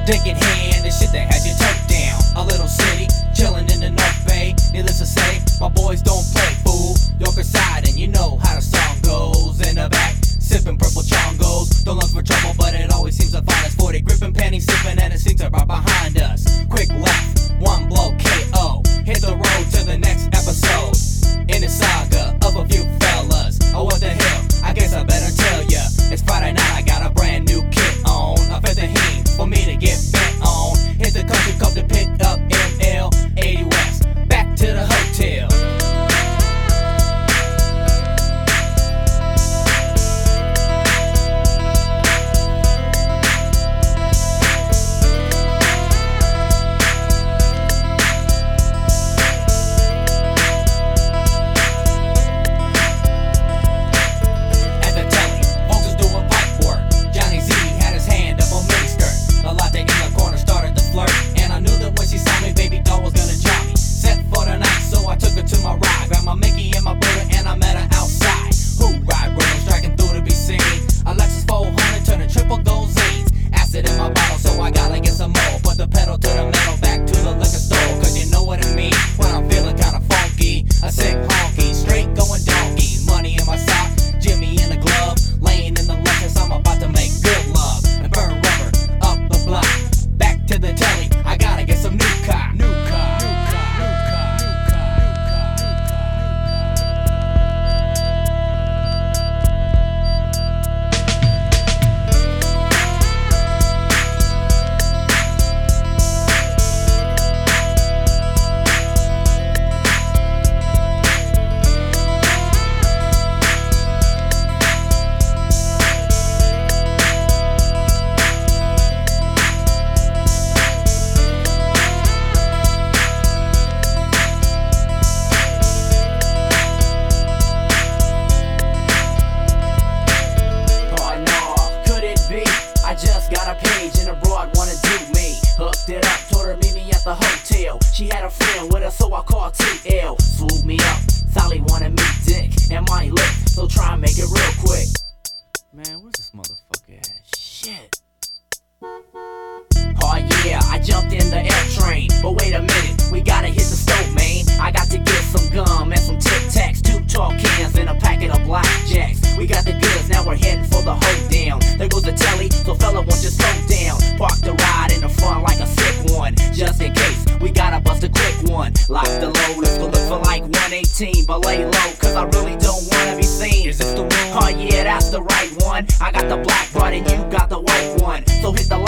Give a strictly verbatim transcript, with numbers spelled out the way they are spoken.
Dick in hand, the shit that has you turned down. A little city, chillin' in the North Bay. Needless to say, my boys don't play, fool. Yorker side, and you know how the song goes. In the back, sippin' purple chongos. Don't look for trouble, but it always seems to find us. forty gripping, panties sippin', and it seems to right behind us. Quick left, one blow, K O. Hit the road to the next episode. In the saga of a few fellas. Oh, what the hell? I guess I better tell ya. It's Friday night, I got a brand new kit on. A fifteen for me to get bent on. Hit the country club to pick up M L eighty West. Back to the hotel. It up, told her meet me at the hotel. She had a friend with her, so I called T L. Swoop me up, Sally wanted me dick and my lip, so try and make it real quick. Man, where's this motherfucker at? Shit. Oh yeah, I jumped in the L train, but wait a minute, we gotta hit the stove, man. I got to get some gum and some Tic Tacs, two tall cans and a packet of blackjacks. We got the goods, now we're heading for the hold down. There goes the telly, so fella won't just slow down. Park the ride in the front like a sick one, just in case we gotta bust a quick one. Lock the load, let's go look for like one eighteen, but lay low, cause I really don't wanna be seen. Is this the one? Oh yeah, that's the right one. I got the black one and you got the white one, so hit the